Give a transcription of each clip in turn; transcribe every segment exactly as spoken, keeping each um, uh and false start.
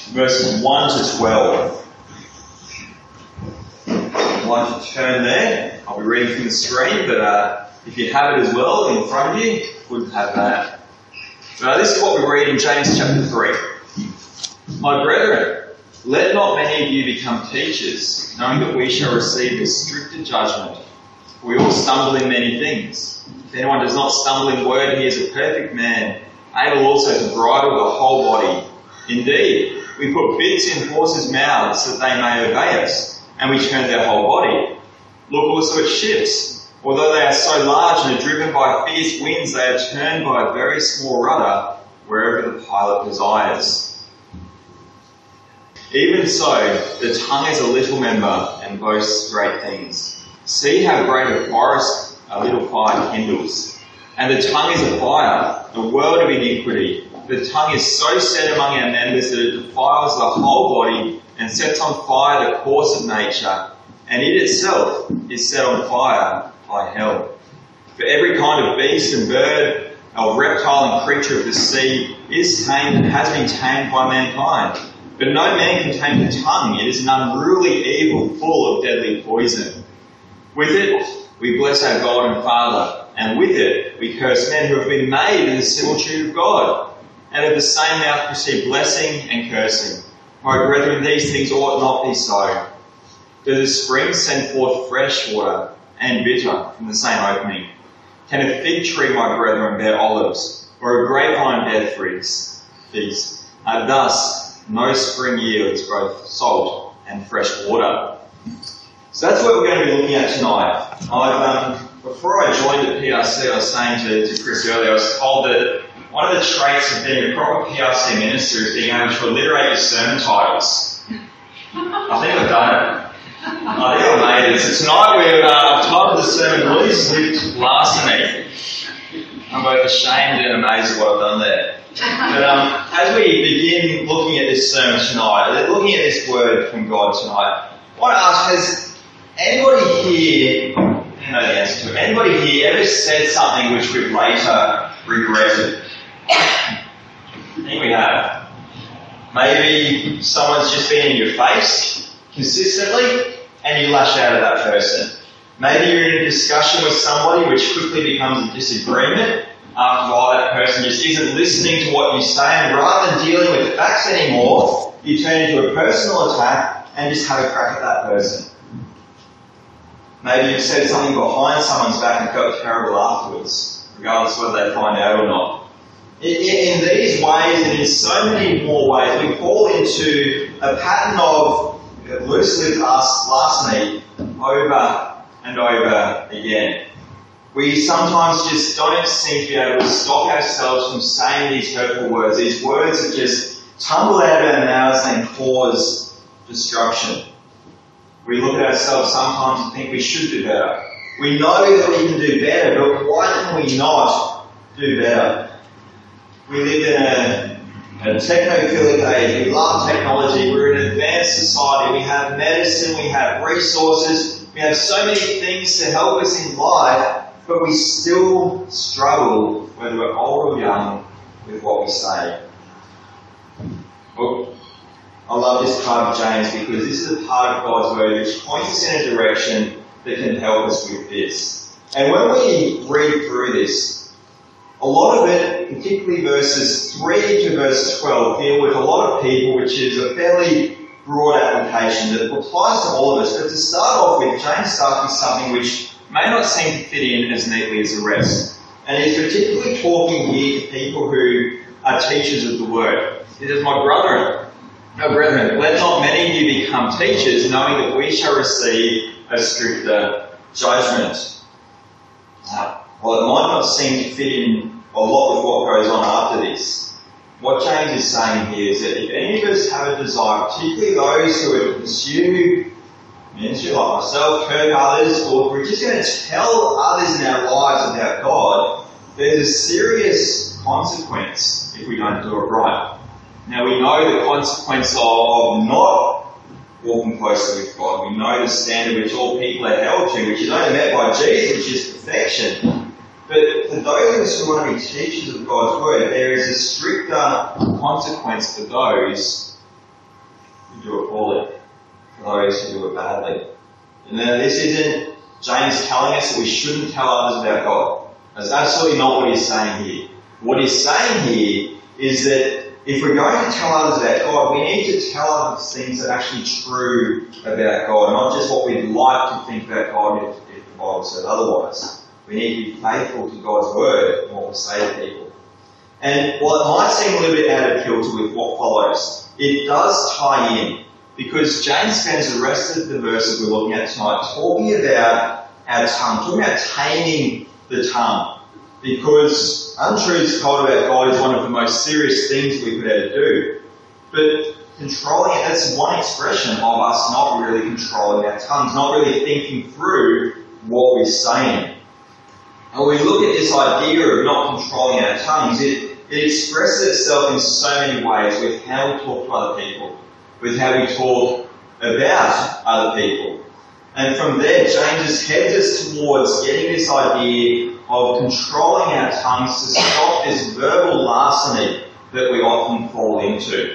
verses one to twelve. I'd like to turn there. I'll be reading from the screen, but uh, if you have it as well in front of you, good to have that. Now, this is what we read in James chapter three. My brethren, let not many of you become teachers, knowing that we shall receive a stricter judgment. We all stumble in many things. If anyone does not stumble in word, he is a perfect man, able also to bridle the whole body. Indeed, we put bits in horses' mouths that they may obey us, and we turn their whole body. Look also at ships. Although they are so large and are driven by fierce winds, they are turned by a very small rudder wherever the pilot desires. Even so, the tongue is a little member and boasts great things. See how great a forest a little fire kindles. And the tongue is a fire, a world of iniquity. The tongue is so set among our members that it defiles the whole body and sets on fire the course of nature, and it itself is set on fire by hell. For every kind of beast and bird, of reptile and creature of the sea is tamed and has been tamed by mankind. But no man can tame the tongue. It is an unruly evil full of deadly poison. With it we bless our God and Father, and with it we curse men who have been made in the similitude of God. And of the same mouth proceed blessing and cursing. My brethren, these things ought not be so. Does a spring send forth fresh water and bitter from the same opening? Can a fig tree, my brethren, bear olives, or a grapevine bear figs? Figs. Uh, thus, no spring yields both salt and fresh water. So that's what we're going to be looking at tonight. I've, um, before I joined at P R C, I was saying to, to Chris earlier, I was told that one of the traits of being a proper P R C minister is being able to alliterate your sermon titles. I think I've done it. I think I've made it. So tonight we've uh, titled the sermon Loose Lipped Larceny. I'm both ashamed and amazed at what I've done there. But um, as we begin looking at this sermon tonight, looking at this word from God tonight, I want to ask, has anybody here, I know the answer to it, anybody here ever said something which we've later regretted? I think we have. Maybe someone's just been in your face consistently, and you lash out at that person. Maybe you're in a discussion with somebody which quickly becomes a disagreement after a while that person just isn't listening to what you say, and rather than dealing with the facts anymore, you turn into a personal attack and just have a crack at that person. Maybe you've said something behind someone's back and felt terrible afterwards, regardless of whether they find out or not. In, in these ways, and in so many more ways, we fall into a pattern of loose-lipped larceny over and over again. We sometimes just don't seem to be able to stop ourselves from saying these hurtful words. These words that just tumble out of our mouths and cause destruction. We look at ourselves sometimes and think we should do better. We know that we can do better, but why can we not do better? We live in a A technophilic age. We love technology. We're an advanced society. We have medicine. We have resources. We have so many things to help us in life, but we still struggle, whether we're old or young, with what we say. Well, I love this part of James because this is a part of God's word which points us in a direction that can help us with this. And when we read through this, a lot of it, particularly verses three to verse twelve, deal with a lot of people, which is a fairly broad application that applies to all of us. But to start off with, James starts with something which may not seem to fit in as neatly as the rest. And he's particularly talking here to people who are teachers of the word. He says, My brethren, no brethren, let not many of you become teachers, knowing that we shall receive a stricter judgment. Uh, Well, it might not seem to fit in a lot with what goes on after this. What James is saying here is that if any of us have a desire, particularly those who are to pursue ministry like myself, Kirk, others, or we're just going to tell others in our lives about God, there's a serious consequence if we don't do it right. Now we know the consequence of not walking closely with God. We know the standard which all people are held to, which is only met by Jesus, which is perfection. But for those of us who want to be teachers of God's word, there is a stricter consequence for those who do it poorly, for those who do it badly. And now this isn't James telling us that we shouldn't tell others about God. That's absolutely not what he's saying here. What he's saying here is that if we're going to tell others about God, we need to tell others things that are actually true about God, not just what we'd like to think about God if, if the Bible says otherwise. We need to be faithful to God's word and what we say to people. And while it might seem a little bit out of kilter with what follows, it does tie in, because James spends the rest of the verses we're looking at tonight talking about our tongue, talking about taming the tongue. Because untruths told about God is one of the most serious things we could ever do. But controlling it, that's one expression of us not really controlling our tongues, not really thinking through what we're saying. And when we look at this idea of not controlling our tongues, it, it expresses itself in so many ways with how we talk to other people, with how we talk about other people. And from there, James heads us towards getting this idea of controlling our tongues to stop this verbal larceny that we often fall into.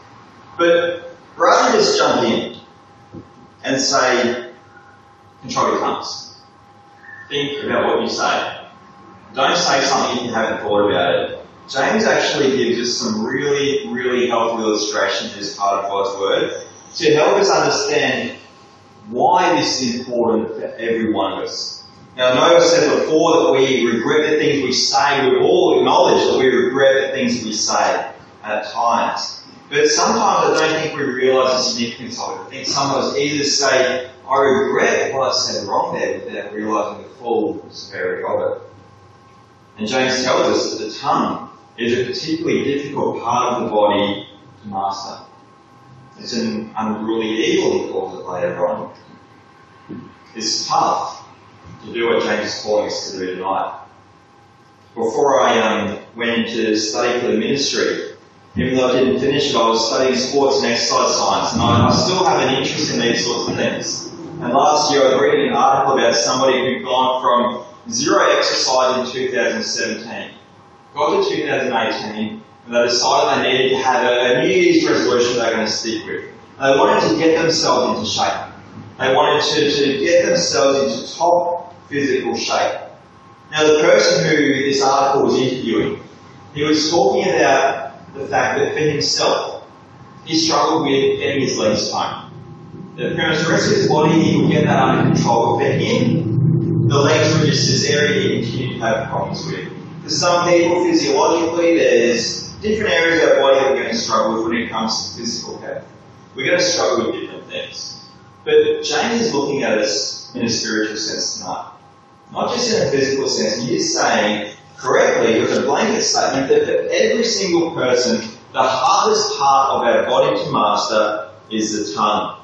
But rather than just jump in and say, control your tongues. Think about what you say. Don't say something if you haven't thought about it. James actually gives us some really, really helpful illustrations as part of God's word to help us understand why this is important for every one of us. Now, I know I've said before that we regret the things we say. We all acknowledge that we regret the things we say at times. But sometimes I don't think we realise the significance of it. I think some of us either say, I regret what I said wrong there, without realising the full severity of it. And James tells us that the tongue is a particularly difficult part of the body to master. It's an unruly evil, he calls it later on. It's tough to do what James is calling us to do tonight. Before I um, went to study for the ministry, even though I didn't finish it, I was studying sports and exercise science, and I, I still have an interest in these sorts of things. And last year I was reading an article about somebody who'd gone from zero exercise in two thousand seventeen, got to two thousand eighteen, and they decided they needed to have a, a New Year's resolution they're going to stick with. And they wanted to get themselves into shape. They wanted to, to get themselves into top physical shape. Now, the person who this article was interviewing, he was talking about the fact that for himself, he struggled with getting his legs toned. That pretty much the rest of his body, he would get that under control. But for him, the legs were just this area he continued to have problems with. For some people, physiologically, there's different areas of our body that we're going to struggle with when it comes to physical health. We're going to struggle with different things. But James is looking at us in a spiritual sense tonight. Not just in a physical sense. He is saying correctly with a blanket statement that for every single person, the hardest part of our body to master is the tongue.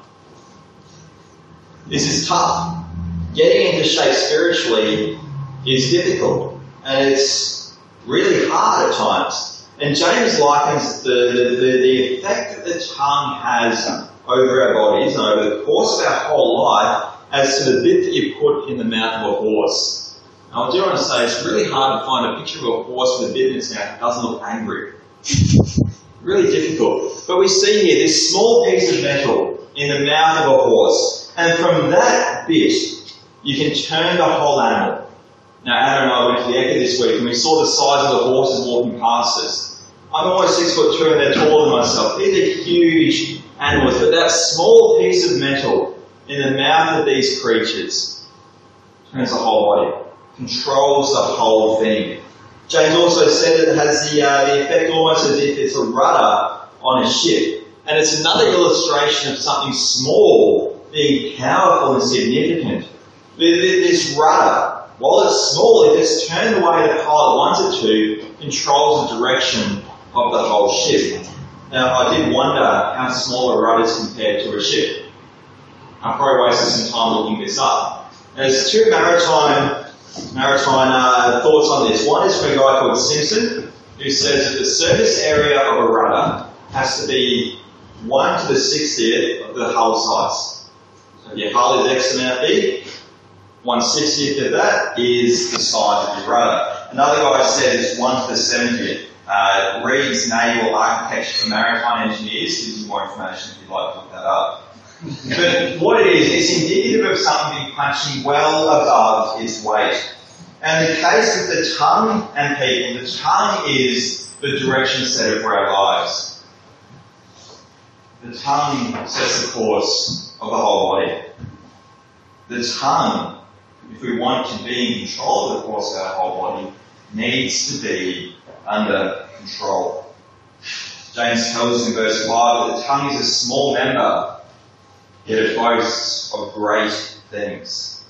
This is tough. Getting into shape spiritually is difficult. And it's really hard at times. And James likens the, the, the, the effect that the tongue has over our bodies and over the course of our whole life as to the bit that you put in the mouth of a horse. Now, I do want to say it's really hard to find a picture of a horse with a bit in its mouth that doesn't look angry. Really difficult. But we see here this small piece of metal in the mouth of a horse. And from that bit, you can turn the whole animal. Now, Adam and I went to the Ekka this week and we saw the size of the horses walking past us. I'm almost six foot two and they're taller than myself. These are huge animals, but that small piece of metal in the mouth of these creatures turns the whole body, controls the whole thing. James also said it has the, uh, the effect almost as if it's a rudder on a ship. And it's another illustration of something small being powerful and significant. This rudder, while it's small, if it's turned the way the pilot wants it to, controls the direction of the whole ship. Now, I did wonder how small a rudder is compared to a ship. I probably wasted some time looking this up. There's two maritime maritime uh, thoughts on this. One is from a guy called Simpson, who says that the surface area of a rudder has to be one to the sixtieth of the hull size. So if your hull is X amount big, one sixtieth of that is the size of your rudder. Another guy says one to the seventieth. Uh, Reed's Naval Architecture for Maritime Engineers gives you more information if you'd like to look that up. But what it is, it's indicative of something punching well above its weight. And in the case with the tongue and people, the tongue is the direction setter for our lives. The tongue sets the course of the whole body. The tongue, if we want to be in control of the course of our whole body, needs to be under control. James tells us in verse five that the tongue is a small member, yet it boasts of great things.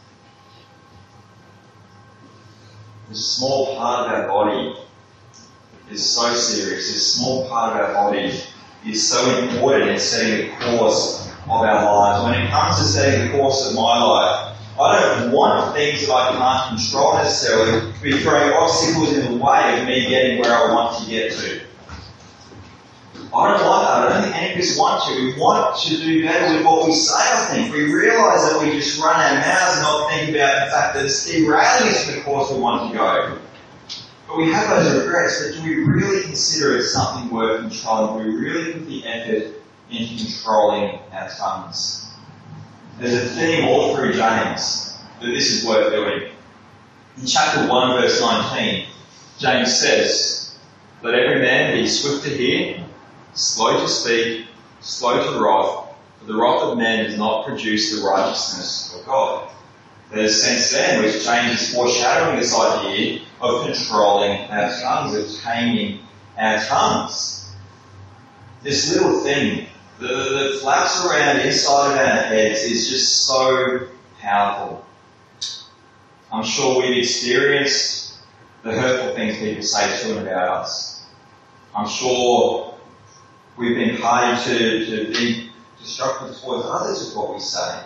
This small part of our body is so serious. This small part of our body is so important in setting the course of our lives. When it comes to setting the course of my life, I don't want things that I can't control necessarily to be throwing obstacles in the way of me getting where I want to get to. I don't like that. I don't think any of us want to. We want to do better with what we say, I think. We realise that we just run our mouths and not think about the fact that it's derailing us from the course we want to go. But we have those regrets, but do we really consider it something worth controlling? Do we really put the effort into controlling our tongues? There's a theme all through James that this is worth doing. In chapter one, verse nineteen, James says, "Let every man be swift to hear, slow to speak, slow to wrath, for the wrath of man does not produce the righteousness of God." There's a sense there in which James is foreshadowing this idea of controlling our tongues, of taming our tongues. This little thing that flaps around inside of our heads is just so powerful. I'm sure we've experienced the hurtful things people say to and about us. I'm sure we've been party to, to be destructive towards others with what we say.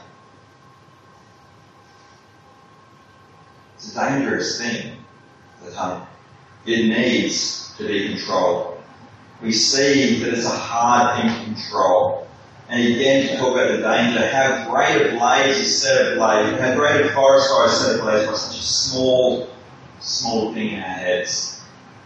It's a dangerous thing, the tongue. It needs to be controlled. We see that it's a hard thing to control. And again, to talk about the danger, how great a blaze is set ablaze, how great a forest fire is set ablaze by such a small, small thing in our heads.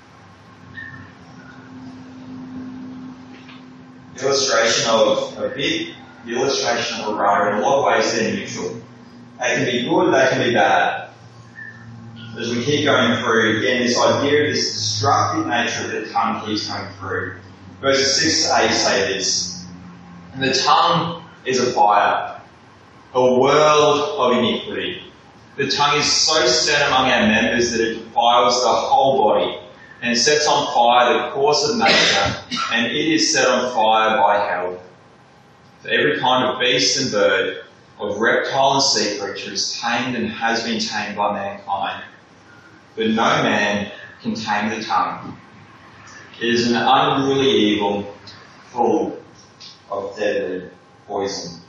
The illustration of a bit, the illustration of a rudder, in a lot of ways they're neutral. They can be good, they can be bad. As we keep going through, again, this idea of this destructive nature of the tongue keeps coming through. Verses six to eight say this: "And the tongue is a fire, a world of iniquity. The tongue is so set among our members that it defiles the whole body, and sets on fire the course of nature, and it is set on fire by hell. For every kind of beast and bird, of reptile and sea creature is tamed and has been tamed by mankind. But no man can tame the tongue. It is an unruly evil, full of deadly poison."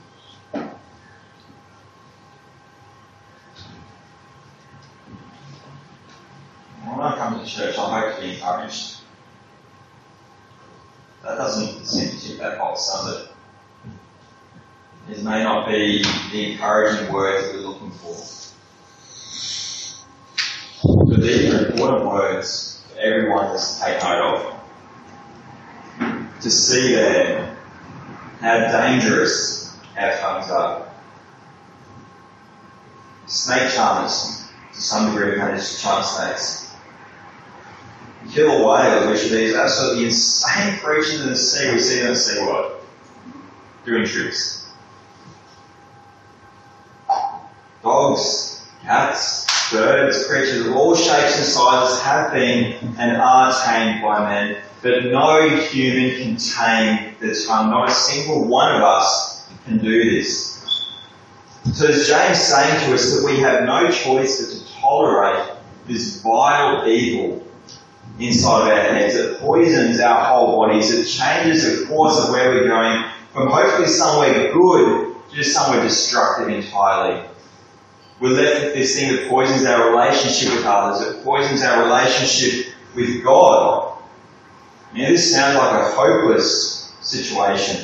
When I come to church, I hope to be encouraged. That doesn't seem to tick that box, does it? It may not be the encouraging words that we're looking for. But these are important words for everyone to take note of. To see there how dangerous our tongues are. Snake charmers, to some degree, manage to charm snakes. Killer whales, which are these absolutely insane creatures in the sea. We see them at SeaWorld doing tricks. Dogs, cats, birds, creatures of all shapes and sizes have been and are tamed by men, but no human can tame the tongue. Not a single one of us can do this. So is James saying to us that we have no choice but to tolerate this vile evil inside of our heads that poisons our whole bodies, that changes the course of where we're going from hopefully somewhere good to just somewhere destructive entirely. We're left with this thing that poisons our relationship with others, that poisons our relationship with God. Now, this sounds like a hopeless situation.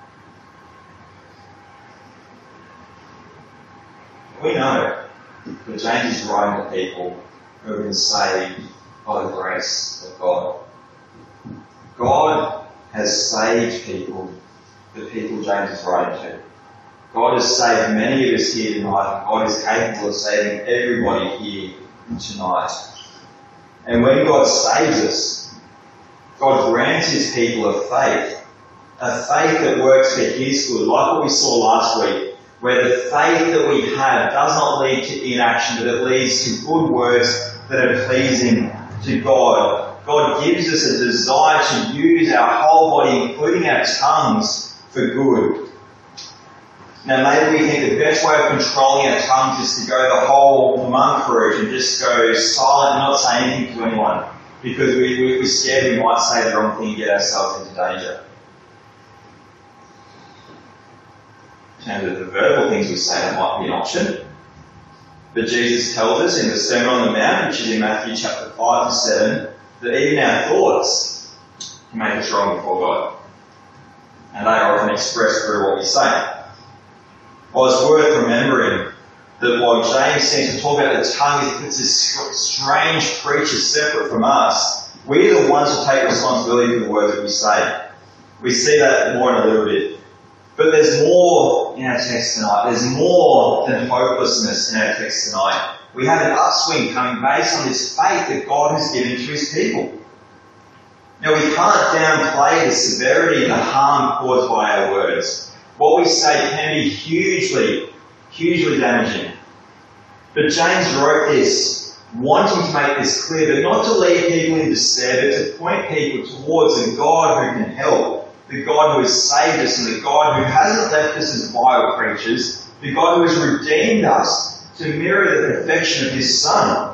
We know that But James is writing to people who have been saved by the grace of God. God has saved people, the people James is writing to. God has saved many of us here tonight. God is capable of saving everybody here tonight. And when God saves us, God grants his people a faith, a faith that works for his good, like what we saw last week, where the faith that we have does not lead to inaction, but it leads to good works that are pleasing to God. God gives us a desire to use our whole body, including our tongues, for good. Now maybe we think the best way of controlling our tongues is to go the whole monk route and just go silent and not say anything to anyone, because we, we, we're scared we might say the wrong thing and get ourselves into danger. In terms of the verbal things we say, that might be an option. But Jesus tells us in the Sermon on the Mount, which is in Matthew chapter five to seven, that even our thoughts can make us wrong before God. And they are often expressed through what we say. Well, it's worth remembering that while James seems to talk about the tongue, it's this strange creature separate from us. We're the ones who take responsibility for the words that we say. We see that more in a little bit. But there's more in our text tonight. There's more than hopelessness in our text tonight. We have an upswing coming based on this faith that God has given to his people. Now, we can't downplay the severity and the harm caused by our words. What we say can be hugely, hugely damaging. But James wrote this, wanting to make this clear, but not to leave people in despair, but to point people towards a God who can help, the God who has saved us, and the God who hasn't left us as vile creatures, the God who has redeemed us to mirror the perfection of his Son.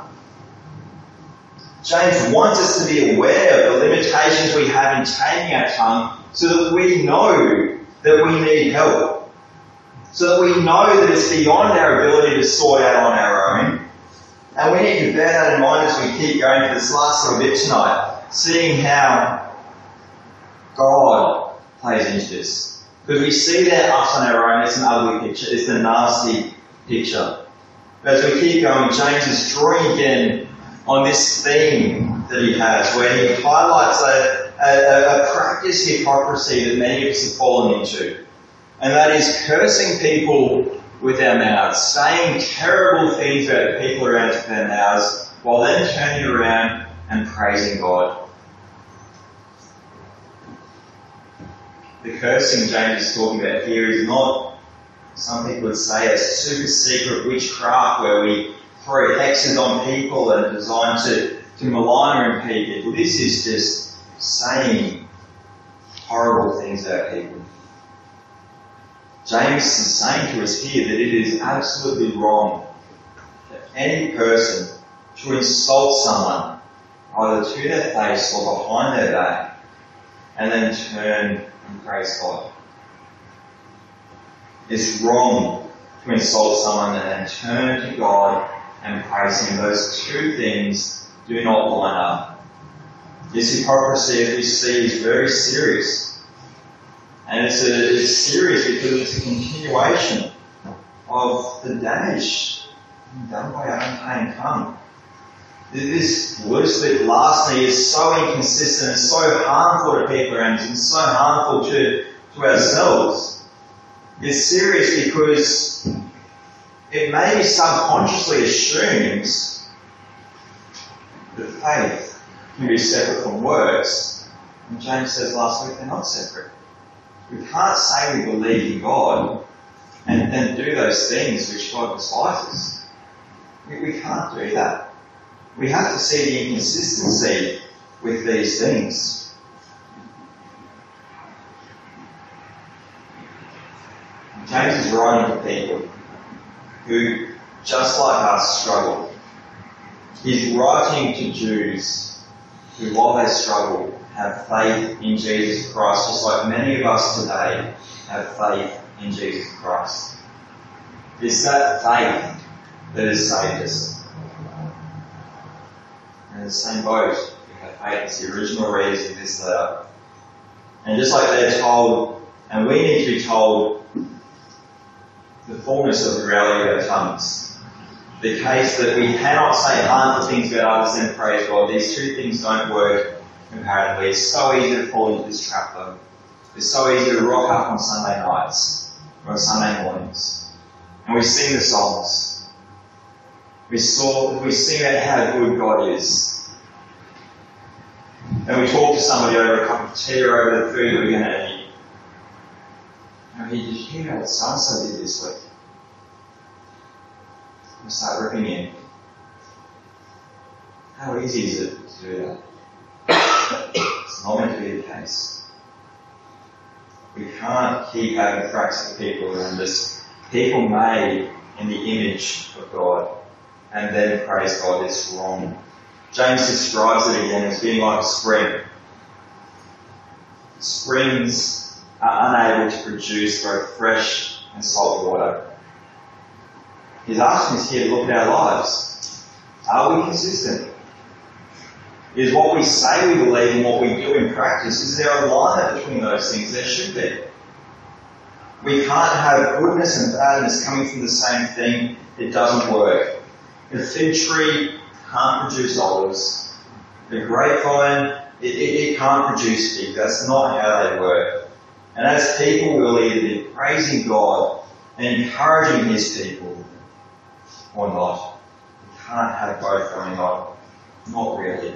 James wants us to be aware of the limitations we have in taming our tongue, so that we know that we need help. So that we know that it's beyond our ability to sort out on our own. And we need to bear that in mind as we keep going for this last little bit tonight, seeing how God plays into this. Because we see that us on our own, it's an ugly picture, it's a nasty picture. But as we keep going, James is drawing again on this theme that he has, where he highlights a, a, a practice hypocrisy that many of us have fallen into. And that is cursing people with our mouths, saying terrible things about the people around us with our mouths, while then turning around and praising God. The cursing James is talking about here is not, some people would say, a super secret witchcraft where we throw hexes on people and designed to, to malign or impede people. This is just saying horrible things about people. James is saying to us here that it is absolutely wrong for any person to insult someone either to their face or behind their back and then turn and praise God. It's wrong to insult someone and then turn to God and praise him. Those two things do not line up. This hypocrisy, as we see, is very serious. And it's, a, it's serious because it's a continuation of the damage done by our untamed tongue. This loose lip larceny is so inconsistent and so harmful to people around us and so harmful to, to ourselves. It's serious because it maybe subconsciously assumes that faith can be separate from works. And James says last week they're not separate. We can't say we believe in God and then do those things which God despises. We, we can't do that. We have to see the inconsistency with these things. James is writing to people who, just like us, struggle. He's writing to Jews who, while they struggle, have faith in Jesus Christ, just like many of us today have faith in Jesus Christ. It's that faith that has saved us. And in the same boat, we have faith as the original readers of this letter. And just like they're told, and we need to be told, the fullness of the reality of our tongues. the case that we cannot say harmful things about others and praise God. These two things don't work comparatively. It's so easy to fall into this trap though. It's so easy to rock up on Sunday nights or on Sunday mornings and we sing the songs. We saw, we sing about how good God is. And we talk to somebody over a cup of tea or over the food that we're going to eat. And we did you hear what so-and-so did this week? We start ripping in. How easy is it to do that? It's not meant to be the case. We can't keep having cracks at people around us. People made in the image of God and then praise God. It's wrong. James describes it again as being like a spring. Springs are unable to produce both fresh and salt water. He's asking us here to look at our lives. Are we consistent? Is what we say we believe and what we do in practice, is there alignment between those things? There should be. We can't have goodness and badness coming from the same thing. It doesn't work. The fig tree can't produce olives. The grapevine, it, it, it can't produce figs. That's not how they work. And as people, we'll either be praising God and encouraging His people or not. We can't have both going on. Not really.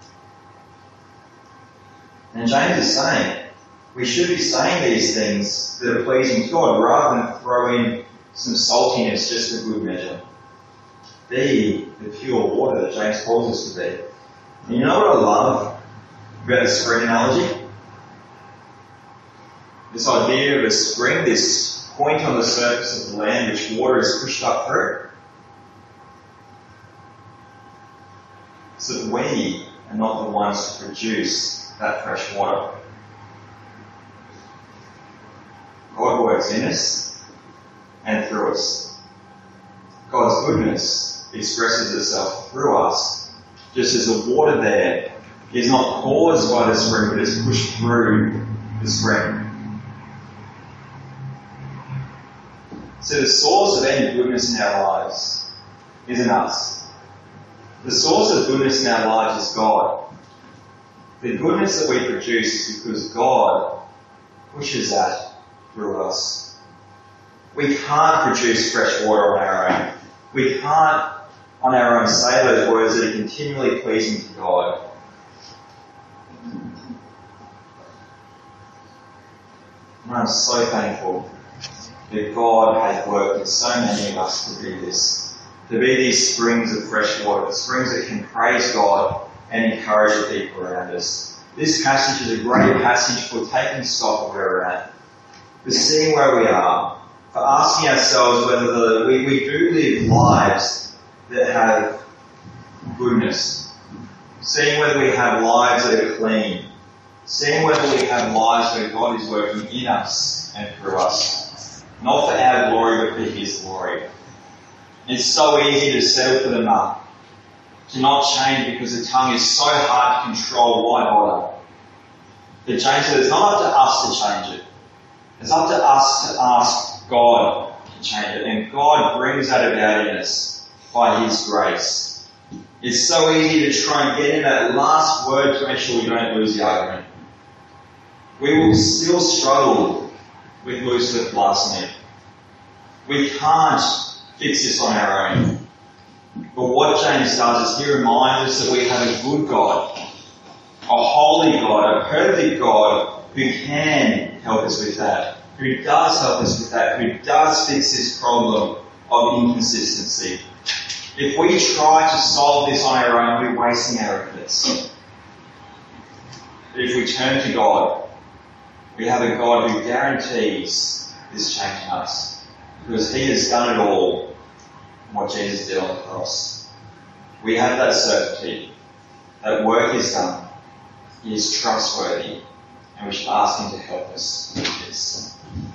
And James is saying, we should be saying these things that are pleasing to God rather than throw in some saltiness just for good measure. Be the pure water that James calls us to be. And you know what I love about the spring analogy? This idea of a spring, this point on the surface of the land which water is pushed up through. So that we are not the ones to produce that fresh water. God works in us and through us. God's goodness expresses itself through us, just as the water there is not caused by the spring, but is pushed through the spring. So the source of any goodness in our lives isn't us. The source of goodness in our lives is God. The goodness that we produce is because God pushes that through us. We can't produce fresh water on our own. We can't on our own say those words that are continually pleasing to God. And I'm so thankful that God has worked in so many of us to do this. To be these springs of fresh water, the springs that can praise God and encourage the people around us. This passage is a great passage for taking stock of where we're at, for seeing where we are, for asking ourselves whether the, we, we do live lives that have goodness, seeing whether we have lives that are clean, seeing whether we have lives where God is working in us and through us, not for our glory but for His glory. It's so easy to settle for the muck, to not change because the tongue is so hard to control. Why bother? But James said it's not up to us to change it. It's up to us to ask God to change it. And God brings that about in us by His grace. It's so easy to try and get in that last word to make sure we don't lose the argument. We will still struggle with loose lip last minute. We can't fix this on our own. But what James does is he reminds us that we have a good God, a holy God, a perfect God who can help us with that, who does help us with that, who does fix this problem of inconsistency. If we try to solve this on our own, we're wasting our efforts. But if we turn to God, we have a God who guarantees this change in us, because He has done it all, what Jesus did on the cross. We have that certainty that work is done. He is trustworthy, and we should ask Him to help us with this.